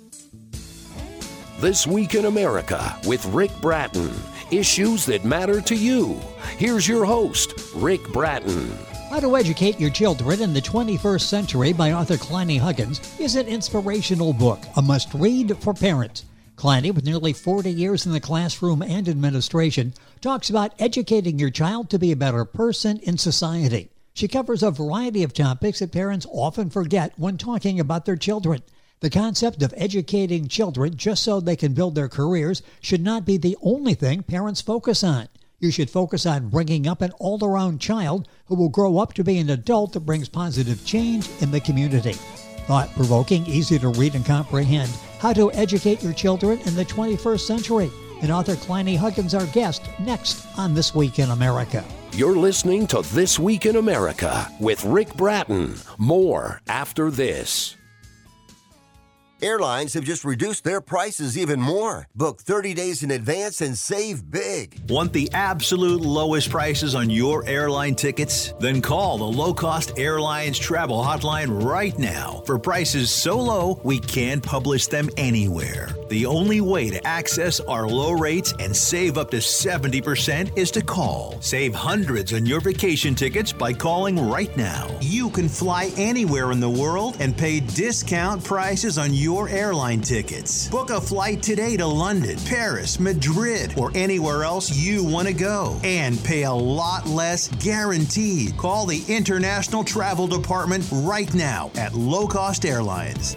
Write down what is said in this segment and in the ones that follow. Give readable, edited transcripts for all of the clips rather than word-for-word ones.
This Week in America with Rick Bratton. Issues that matter to you. Here's your host, Rick Bratton. How to Educate Your Children in the 21st Century by author Clancy Huggins is an inspirational book, a must-read for parents. Clancy, with nearly 40 years in the classroom and administration, talks about educating your child to be a better person in society. She covers a variety of topics that parents often forget when talking about their children. The concept of educating children just so they can build their careers should not be the only thing parents focus on. You should focus on bringing up an all-around child who will grow up to be an adult that brings positive change in the community. Thought-provoking, easy to read and comprehend. How to Educate Your Children in the 21st Century. And author Clancy Huggins, our guest, next on This Week in America. You're listening to This Week in America with Rick Bratton. More after this. Airlines have just reduced their prices even more. Book 30 days in advance and save big. Want the absolute lowest prices on your airline tickets? Then call the Low Cost Airlines Travel Hotline right now for prices so low we can't publish them anywhere. The only way to access our low rates and save up to 70% is to call. Save hundreds on your vacation tickets by calling right now. You can fly anywhere in the world and pay discount prices on your airline tickets. Book a flight today to London, Paris, Madrid, or anywhere else you want to go and pay a lot less guaranteed. Call the International Travel Department right now at Low Cost Airlines.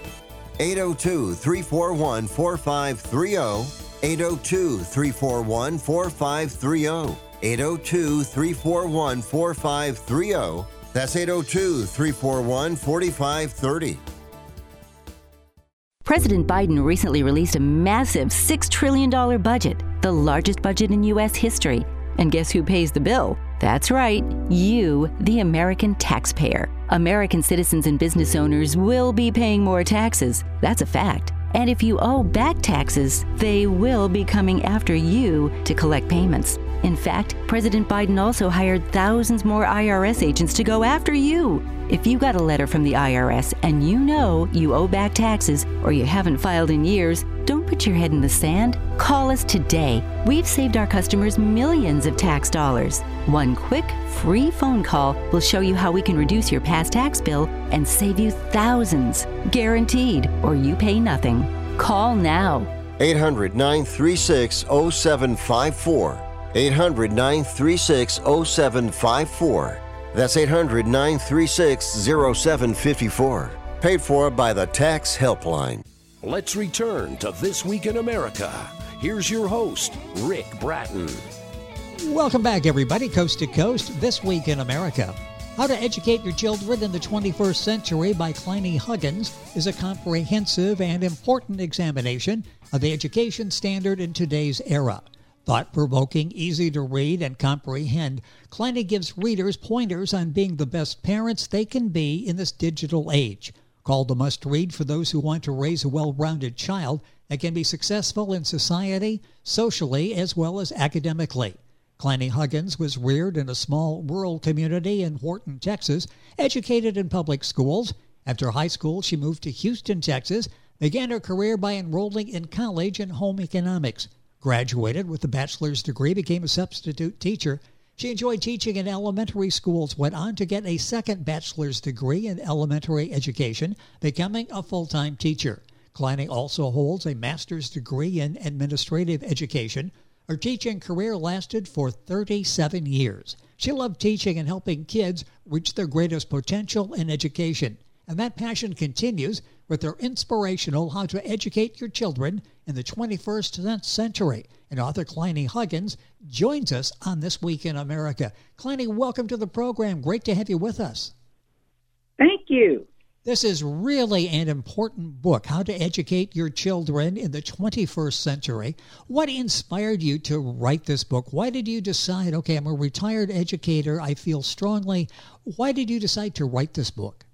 802-341-4530. 802-341-4530. 802-341-4530. That's 802-341-4530. President Biden recently released a massive $6 trillion budget, the largest budget in U.S. history. And guess who pays the bill? That's right, you, the American taxpayer. American citizens and business owners will be paying more taxes. That's a fact. And if you owe back taxes, they will be coming after you to collect payments. In fact, President Biden also hired thousands more IRS agents to go after you. If you got a letter from the IRS and you know you owe back taxes or you haven't filed in years, don't put your head in the sand. Call us today. We've saved our customers millions of tax dollars. One quick, free phone call will show you how we can reduce your past tax bill and save you thousands. Guaranteed, or you pay nothing. Call now. 800-936-0754. 800-936-0754. That's 800-936-0754. Paid for by the Tax Helpline. Let's return to This Week in America. Here's your host, Rick Bratton. Welcome back, everybody, coast to coast. This Week in America. How to Educate Your Children in the 21st Century by Clancy Huggins is a comprehensive and important examination of the education standard in today's era. Thought-provoking, easy to read and comprehend, Clancy gives readers pointers on being the best parents they can be in this digital age. Called a must-read for those who want to raise a well-rounded child that can be successful in society, socially, as well as academically. Clancy Huggins was reared in a small rural community in Horton, Texas, educated in public schools. After high school, she moved to Houston, Texas, began her career by enrolling in college in home economics. Graduated with a bachelor's degree, became a substitute teacher. She enjoyed teaching in elementary schools, went on to get a second bachelor's degree in elementary education, becoming a full-time teacher. Clancy also holds a master's degree in administrative education. Her teaching career lasted for 37 years. She loved teaching and helping kids reach their greatest potential in education. And that passion continues with their inspirational How to Educate Your Children in the 21st Century. And author Clancy Huggins joins us on This Week in America. Clancy, welcome to the program. Great to have you with us. Thank you. This is really an important book, How to Educate Your Children in the 21st Century. What inspired you to write this book? Why did you decide, okay, I'm a retired educator, I feel strongly. Why did you decide to write this book?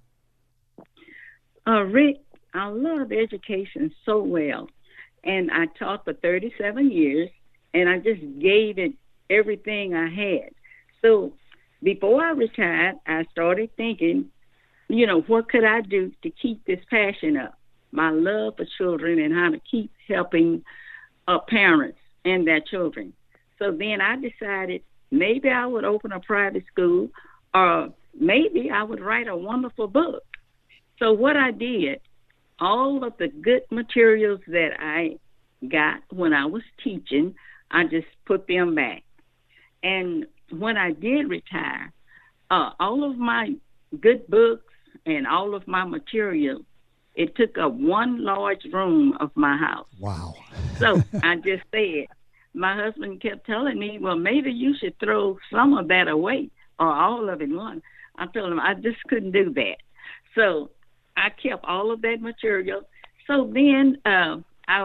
Rick, I love education so well, and I taught for 37 years, and I just gave it everything I had. So before I retired, I started thinking, what could I do to keep this passion up? my love for children and how to keep helping parents and their children. So then I decided maybe I would open a private school, or maybe I would write a wonderful book. So what I did, all of the good materials that I got when I was teaching, I just put them back. And when I did retire, all of my good books and all of my material, it took up one large room of my house. Wow. So I just said, my husband kept telling me, well, maybe you should throw some of that away or all of it in one. I told him I just couldn't do that. So I kept all of that material. So then I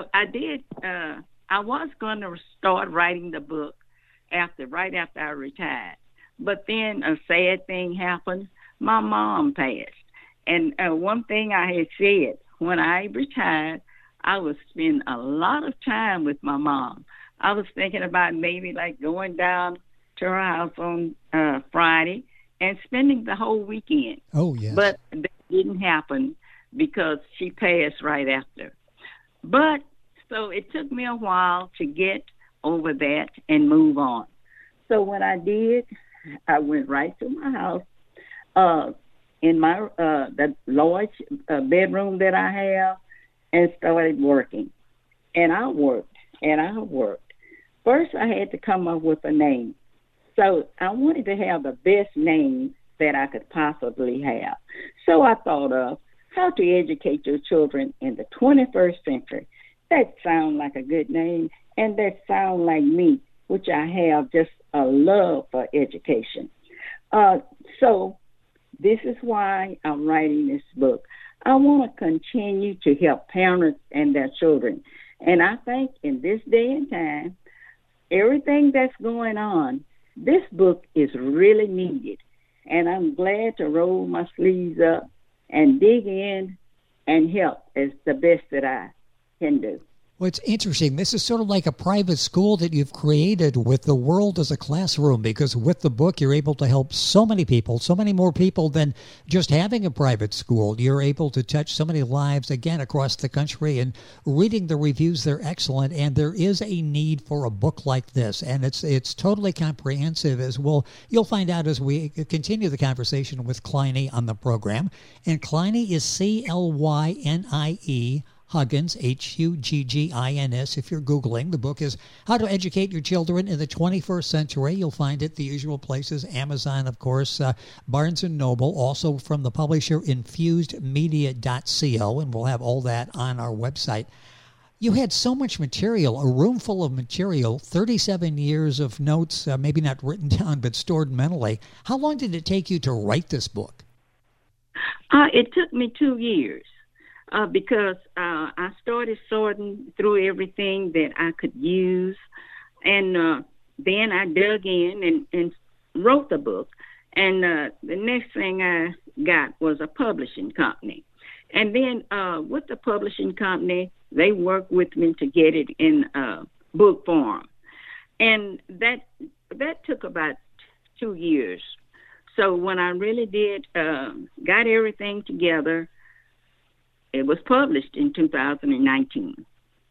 was going to start writing the book right after I retired. But then a sad thing happened. My mom passed. And one thing I had said, when I retired, I would spend a lot of time with my mom. I was thinking about maybe like going down to her house on Friday and spending the whole weekend. Oh, yes. But that didn't happen because she passed right after. But so it took me a while to get over that and move on. So when I did, I went right to my house, in my the large bedroom that I have, and started working. And I worked. First, I had to come up with a name. So I wanted to have the best name that I could possibly have. So I thought of how to educate your children in the 21st century. That sounds like a good name, and that sounds like me, which I have just a love for education. So this is why I'm writing this book. I want to continue to help parents and their children. And I think in this day and time, everything that's going on, this book is really needed. And I'm glad to roll my sleeves up and dig in and help as the best that I can do. Well, it's interesting. This is sort of like a private school that you've created with the world as a classroom, because with the book, you're able to help so many people, so many more people than just having a private school. You're able to touch so many lives, again, across the country. And reading the reviews, they're excellent. And there is a need for a book like this. And it's totally comprehensive as well. You'll find out as we continue the conversation with Clynie on the program. And Clynie is C-L-Y-N-I-E. Huggins, Huggins. If you're Googling, the book is How to Educate Your Children in the 21st Century. You'll find it the usual places, Amazon, of course, Barnes & Noble, also from the publisher InfusedMedia.co, and we'll have all that on our website. You had so much material, a room full of material, 37 years of notes, maybe not written down, but stored mentally. How long did it take you to write this book? It took me 2 years. Because I started sorting through everything that I could use, and then I dug in and wrote the book. And the next thing I got was a publishing company. And then with the publishing company, they worked with me to get it in book form. And that took about 2 years. So when I really did got everything together, it was published in 2019.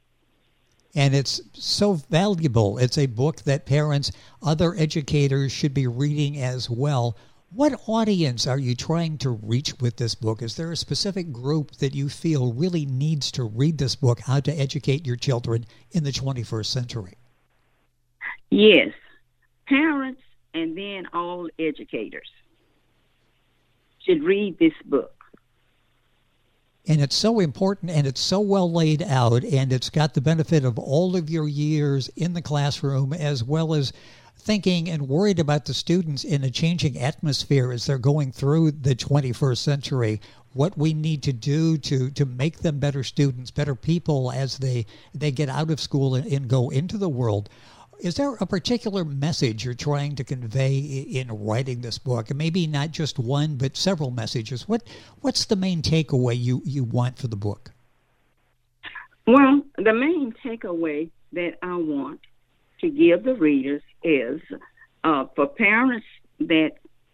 And it's so valuable. It's a book that parents, other educators should be reading as well. What audience are you trying to reach with this book? Is there a specific group that you feel really needs to read this book, How to Educate Your Children in the 21st Century? Yes, parents and then all educators should read this book. And it's so important, and it's so well laid out, and it's got the benefit of all of your years in the classroom, as well as thinking and worried about the students in a changing atmosphere as they're going through the 21st century, what we need to do to make them better students, better people as they get out of school and go into the world. Is there a particular message you're trying to convey in writing this book? And maybe not just one, but several messages. What's the main takeaway you want for the book? Well, the main takeaway that I want to give the readers is for parents that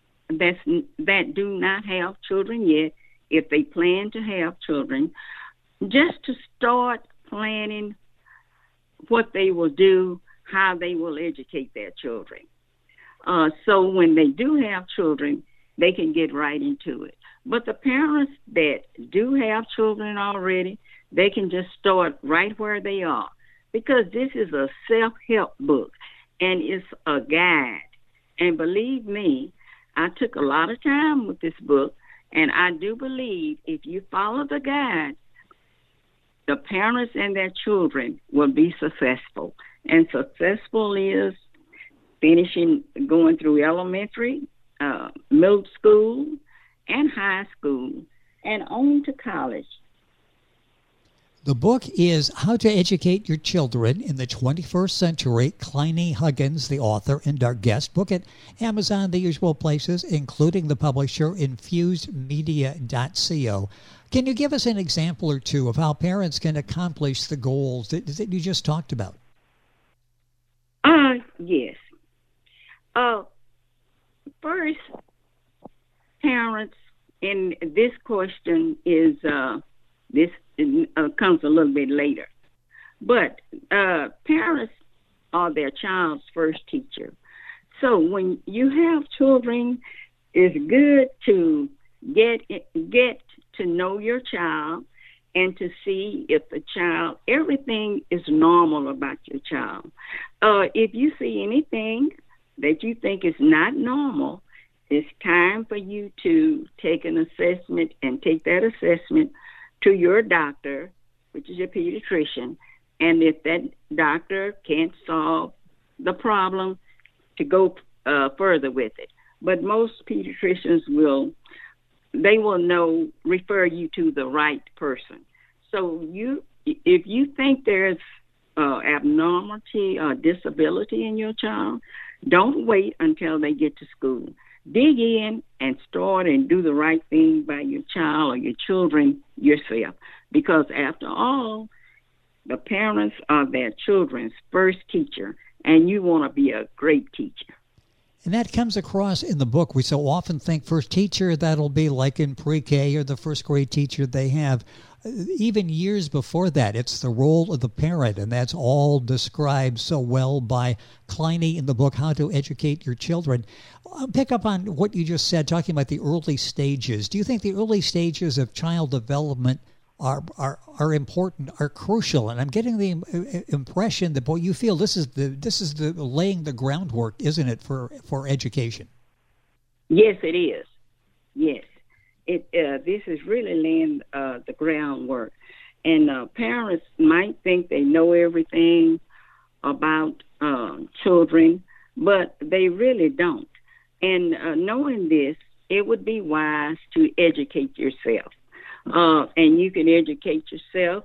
do not have children yet, if they plan to have children, just to start planning what they will do, how they will educate their children. So when they do have children, they can get right into it. But the parents that do have children already, they can just start right where they are, because this is a self-help book and it's a guide. And believe me, I took a lot of time with this book, and I do believe if you follow the guide, the parents and their children will be successful. And successful is going through elementary, middle school, and high school, and on to college. The book is How to Educate Your Children in the 21st Century. Kleine Huggins, the author and our guest. Book at Amazon, the usual places, including the publisher, infusedmedia.co. Can you give us an example or two of how parents can accomplish the goals that you just talked about? Yes. First, parents, and this question is this comes a little bit later, but parents are their child's first teacher. So when you have children, it's good to get to know your child and to see if the child, everything is normal about your child. If you see anything that you think is not normal, it's time for you to take an assessment and take that assessment to your doctor, which is your pediatrician. And if that doctor can't solve the problem, to go further with it. But most pediatricians will refer you to the right person. So if you think there's abnormality or disability in your child, don't wait until they get to school. Dig in and start and do the right thing by your child or your children yourself. Because after all, the parents are their children's first teacher, and you want to be a great teacher. And that comes across in the book. We so often think first teacher, that'll be like in pre-K or the first grade teacher they have. Even years before that, it's the role of the parent, and that's all described so well by Kleine in the book, How to Educate Your Children. I'll pick up on what you just said, talking about the early stages. Do you think the early stages of child development are important, are crucial? And I'm getting the impression that, boy, you feel this is the laying the groundwork, isn't it, for education? Yes, it is. Yes. This is really laying the groundwork. And parents might think they know everything about children, but they really don't. And knowing this, it would be wise to educate yourself. And you can educate yourself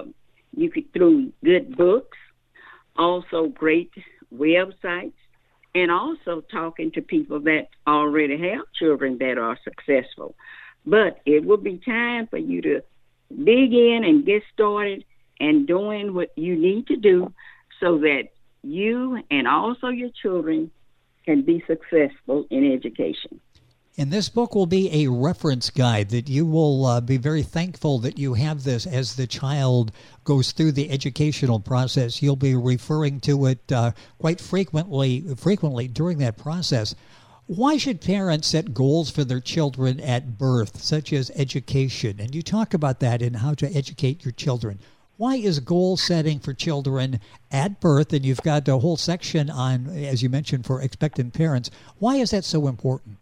through good books, also great websites, and also talking to people that already have children that are successful. But it will be time for you to dig in and get started and doing what you need to do so that you and also your children can be successful in education. And this book will be a reference guide that you will be very thankful that you have this as the child goes through the educational process. You'll be referring to it quite frequently during that process. Why should parents set goals for their children at birth, such as education? And you talk about that in How to Educate Your Children. Why is goal setting for children at birth, and you've got a whole section on, as you mentioned, for expectant parents, why is that so important?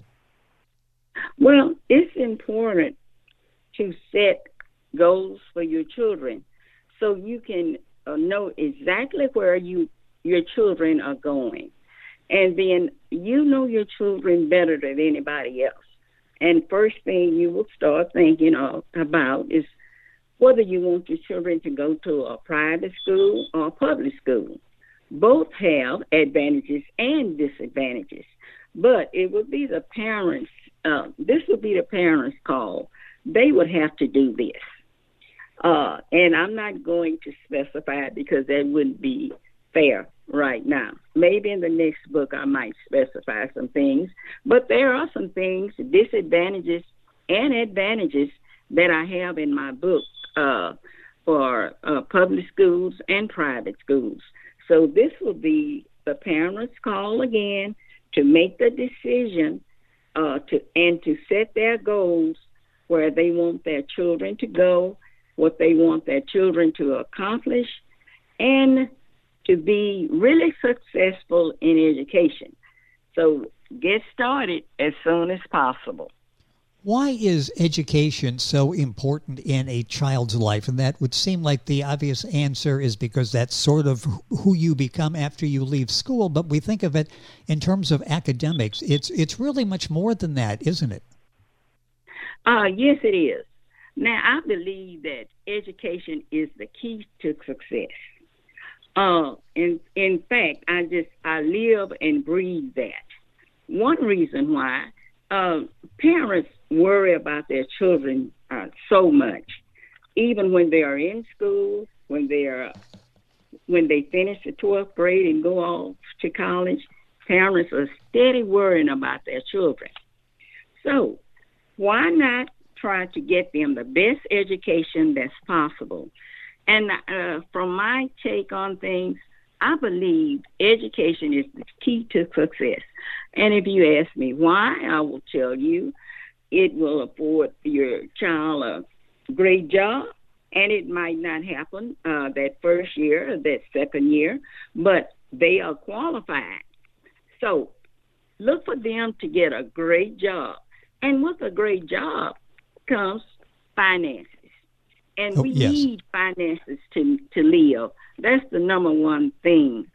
Well, it's important to set goals for your children so you can know exactly where your children are going. And then you know your children better than anybody else. And first thing you will start thinking about is whether you want your children to go to a private school or a public school. Both have advantages and disadvantages. But it would be the parents, this would be the parents' call. They would have to do this. And I'm not going to specify because that wouldn't be fair right now. Maybe in the next book I might specify some things, but there are some things, disadvantages and advantages that I have in my book. for public schools and private schools. So this will be the parents' call again to make the decision to set their goals where they want their children to go, what they want their children to accomplish, and to be really successful in education. So get started as soon as possible. Why is education so important in a child's life? And that would seem like the obvious answer is because that's sort of who you become after you leave school. But we think of it in terms of academics. It's really much more than that, isn't it? Yes, it is. Now, I believe that education is the key to success. In fact, I live and breathe that. One reason why parents worry about their children so much, even when they are in school, when they finish the 12th grade and go off to college, parents are steady worrying about their children. So why not try to get them the best education that's possible? And from my take on things, I believe education is the key to success. And if you ask me why, I will tell you it will afford your child a great job, and it might not happen that first year or that second year, but they are qualified. So look for them to get a great job. And with a great job comes finances. And we need finances to live. That's the number one thing.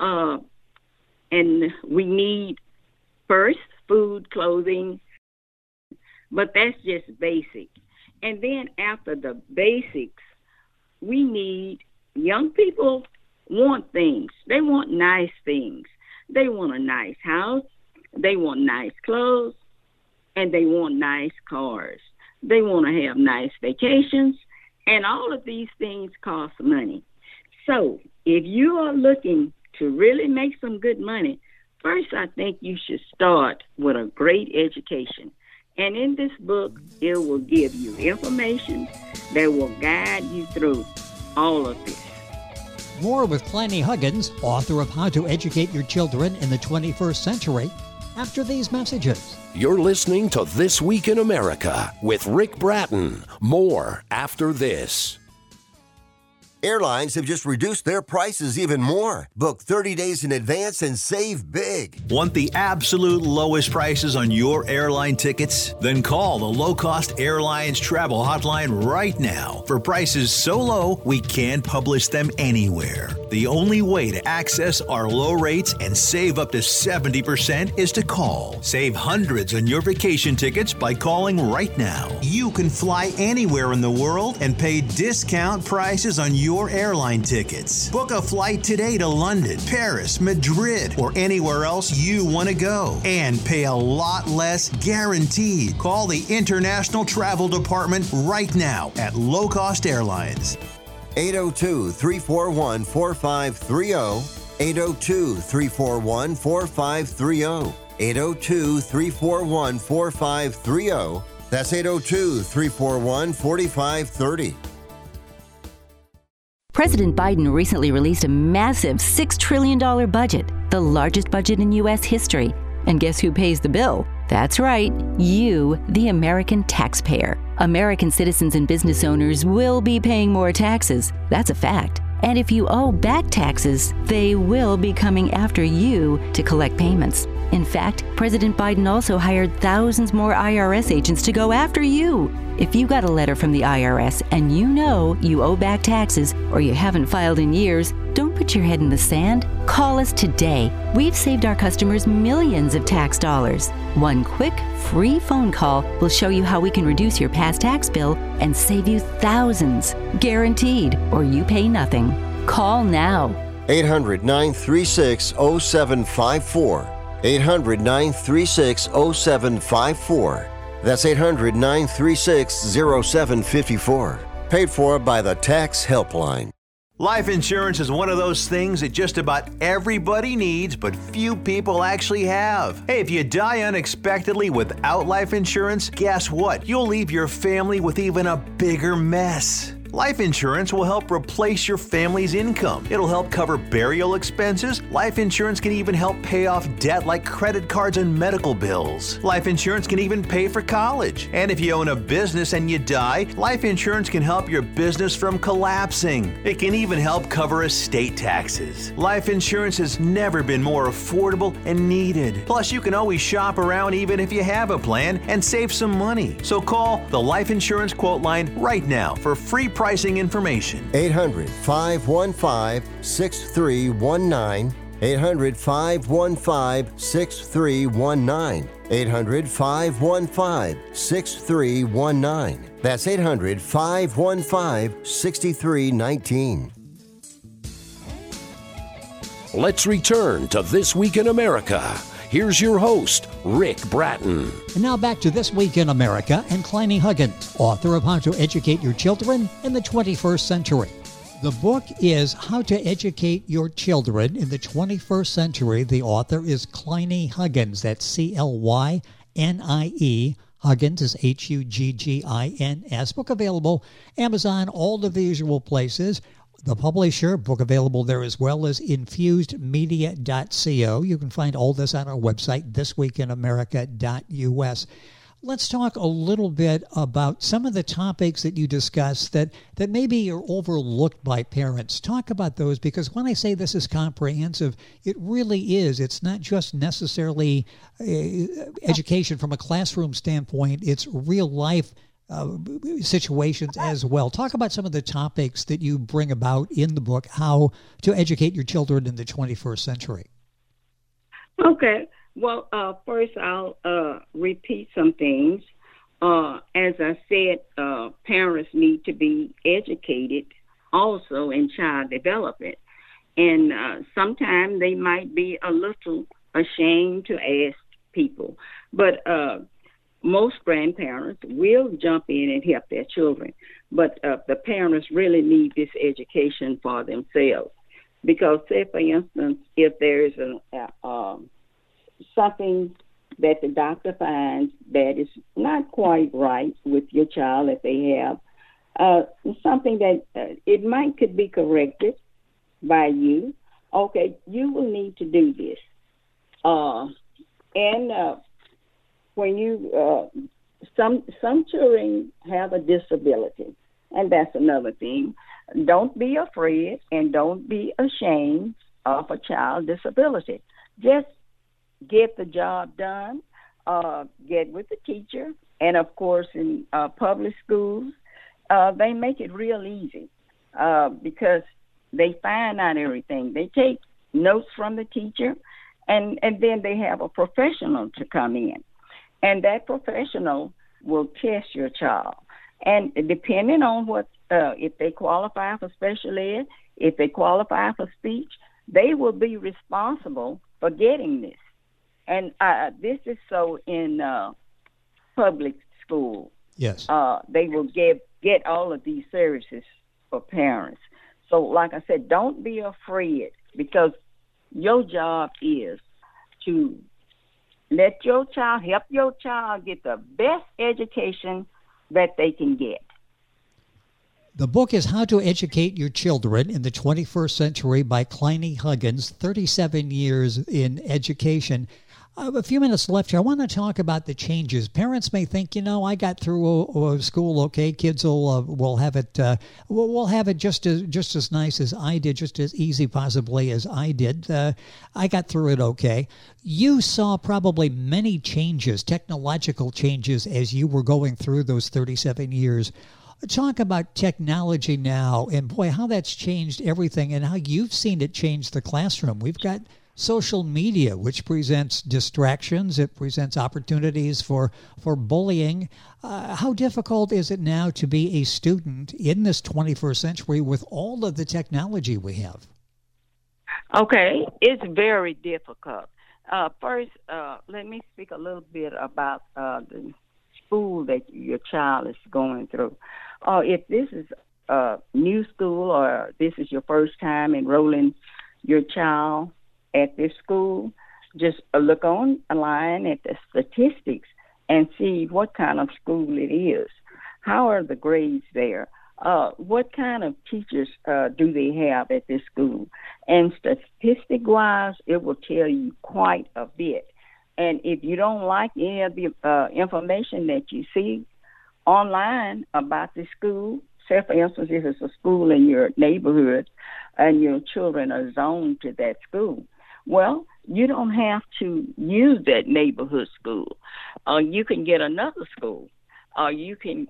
And we need, first, food, clothing, but that's just basic. And then after the basics, we need, young people want things. They want nice things. They want a nice house. They want nice clothes. And they want nice cars. They want to have nice vacations. And all of these things cost money. So if you are looking to really make some good money, first I think you should start with a great education. And in this book, it will give you information that will guide you through all of this. More with Clancy Huggins, author of How to Educate Your Children in the 21st Century, after these messages. You're listening to This Week in America with Rick Bratton. More after this. Airlines have just reduced their prices even more. Book 30 days in advance and save big. Want the absolute lowest prices on your airline tickets? Then call the Low Cost Airlines Travel Hotline right now for prices so low we can't publish them anywhere. The only way to access our low rates and save up to 70% is to call. Save hundreds on your vacation tickets by calling right now. You can fly anywhere in the world and pay discount prices on your airline tickets. Book a flight today to London, Paris, Madrid, or anywhere else you want to go and pay a lot less guaranteed. Call the International Travel Department right now at Low Cost Airlines. 802-341-4530. 802-341-4530. 802-341-4530. That's 802-341-4530. President Biden recently released a massive $6 trillion budget, the largest budget in U.S. history. And guess who pays the bill? That's right, you, the American taxpayer. American citizens and business owners will be paying more taxes. That's a fact. And if you owe back taxes, they will be coming after you to collect payments. In fact, President Biden also hired thousands more IRS agents to go after you. If you got a letter from the IRS and you know you owe back taxes or you haven't filed in years, don't put your head in the sand. Call us today. We've saved our customers millions of tax dollars. One quick, free phone call will show you how we can reduce your past tax bill and save you thousands. Guaranteed, or you pay nothing. Call now. 800-936-0754. 800-936-0754. That's 800-936-0754. Paid for by the Tax Helpline. Life insurance is one of those things that just about everybody needs, but few people actually have. Hey, if you die unexpectedly without life insurance, guess what? You'll leave your family with even a bigger mess. Life insurance will help replace your family's income. It'll help cover burial expenses. Life insurance can even help pay off debt like credit cards and medical bills. Life insurance can even pay for college. And if you own a business and you die, life insurance can help your business from collapsing. It can even help cover estate taxes. Life insurance has never been more affordable and needed. Plus, you can always shop around even if you have a plan and save some money. So call the Life Insurance Quote Line right now for free pricing information. 800-515-6319. 800-515-6319. 800-515-6319. That's 800-515-6319. Let's return to This Week in America. Here's your host, Rick Bratton. And now back to This Week in America and Clancy Huggins, author of How to Educate Your Children in the 21st Century. The book is How to Educate Your Children in the 21st Century. The author is Clancy Huggins. That's Clynie. Huggins is Huggins. Book available Amazon, all the usual places. The publisher, book available there as well as infusedmedia.co. You can find all this on our website, thisweekinamerica.us. Let's talk a little bit about some of the topics that you discussed that maybe are overlooked by parents. Talk about those, because when I say this is comprehensive, it really is. It's not just necessarily education from a classroom standpoint. It's real life situations as well. Talk about some of the topics that you bring about in the book, How to Educate Your Children in the 21st Century. Okay. Well, first I'll repeat some things. As I said, parents need to be educated also in child development. And sometimes they might be a little ashamed to ask people. But most grandparents will jump in and help their children. But the parents really need this education for themselves. Because, say, for instance, if there is something that the doctor finds that is not quite right with your child, if they have something that it could be corrected by you, okay, you will need to do this. When you some children have a disability, and that's another thing. Don't be afraid and don't be ashamed of a child disability. Just get the job done, get with the teacher, and of course in public schools, they make it real easy because they find out everything. They take notes from the teacher, and then they have a professional to come in, and that professional will test your child. And depending on what, if they qualify for special ed, if they qualify for speech, they will be responsible for getting this. And this is so in public school. Yes. They will get all of these services for parents. So like I said, don't be afraid, because your job is to help your child get the best education that they can get. The book is How to Educate Your Children in the 21st Century by Clancy Huggins, 37 years in education. A few minutes left here. I want to talk about the changes. Parents may think, I got through school okay. Kids will have it. We'll have it just as nice as I did, just as easy possibly as I did. I got through it okay. You saw probably many changes, technological changes, as you were going through those 37 years. Talk about technology now, and boy, how that's changed everything, and how you've seen it change the classroom. We've got social media, which presents distractions. It presents opportunities for bullying. How difficult is it now to be a student in this 21st century with all of the technology we have? Okay, it's very difficult. First, let me speak a little bit about the school that your child is going through. If this is a new school, or this is your first time enrolling your child at this school, just look online at the statistics and see what kind of school it is. How are the grades there? what kind of teachers do they have at this school? And statistic-wise, it will tell you quite a bit. And if you don't like any of the information that you see online about the school, say, for instance, if it's a school in your neighborhood and your children are zoned to that school, well, you don't have to use that neighborhood school. You can get another school. You can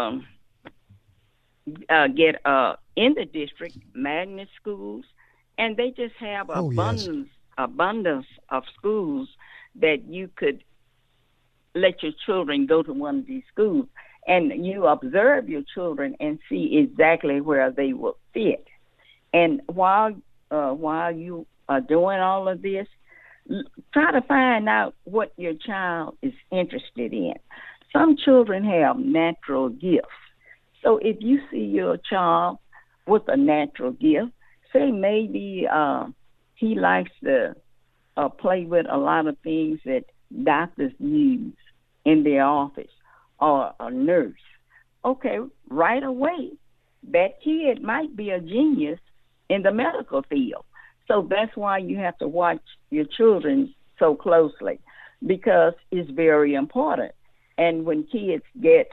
get in the district magnet schools, and they just have abundance of schools that you could let your children go to one of these schools, and you observe your children and see exactly where they will fit. And while you are doing all of this, try to find out what your child is interested in. Some children have natural gifts. So if you see your child with a natural gift, say maybe he likes to play with a lot of things that doctors use in their office, or a nurse. Okay, right away, that kid might be a genius in the medical field. So that's why you have to watch your children so closely, because it's very important. And when kids get,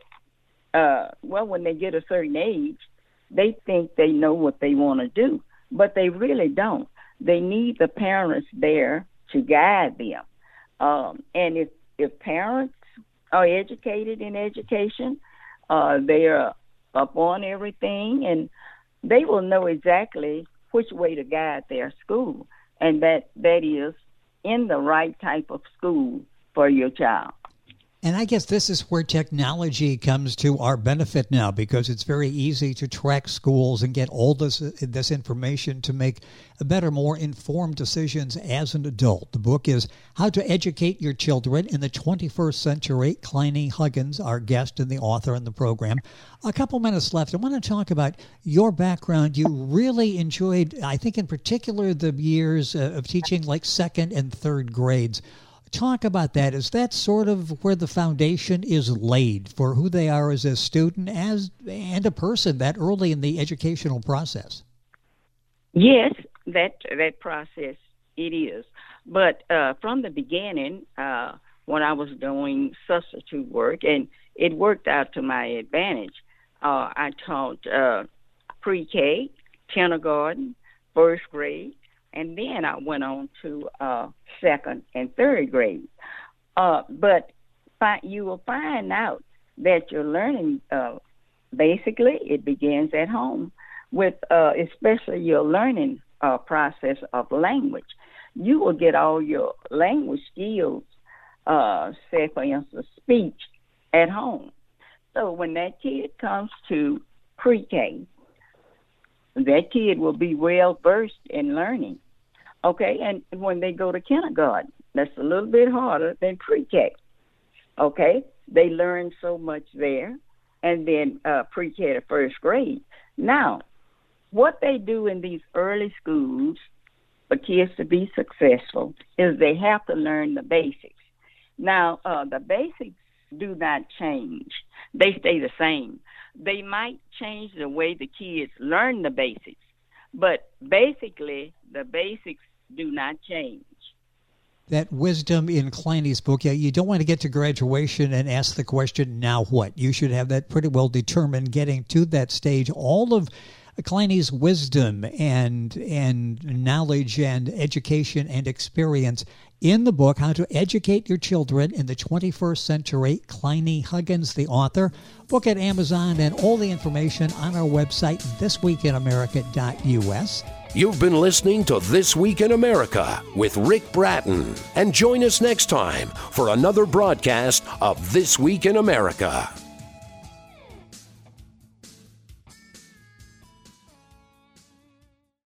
when they get a certain age, they think they know what they want to do, but they really don't. They need the parents there to guide them. And if parents are educated in education, they are up on everything, and they will know exactly which way to guide their school, and that is in the right type of school for your child. And I guess this is where technology comes to our benefit now, because it's very easy to track schools and get all this information to make better, more informed decisions as an adult. The book is How to Educate Your Children in the 21st Century. Kleine Huggins, our guest and the author in the program. A couple minutes left. I want to talk about your background. You really enjoyed, I think in particular, the years of teaching like second and third grades. Talk about that. Is that sort of where the foundation is laid for who they are as a student and a person that early in the educational process? Yes, that process, it is. But from the beginning, when I was doing substitute work, and it worked out to my advantage, I taught pre-K, kindergarten, first grade, and then I went on to second and third grade. But you will find out that your learning, basically, it begins at home with especially your learning process of language. You will get all your language skills, say, for instance, speech, at home. So when that kid comes to pre-K, that kid will be well versed in learning. Okay, and when they go to kindergarten, that's a little bit harder than pre-K. Okay, they learn so much there, and then pre-K to first grade. Now, what they do in these early schools for kids to be successful is they have to learn the basics. Now, the basics do not change. They stay the same. They might change the way the kids learn the basics, but basically the basics do not change. That wisdom in Kleine's book, you don't want to get to graduation and ask the question, now what? You should have that pretty well determined getting to that stage. All of Kleine's wisdom and knowledge and education and experience in the book, How to Educate Your Children in the 21st Century. Kleine Huggins, the author. Book at Amazon, and all the information on our website, thisweekinamerica.us. You've been listening to This Week in America with Rick Bratton. And join us next time for another broadcast of This Week in America.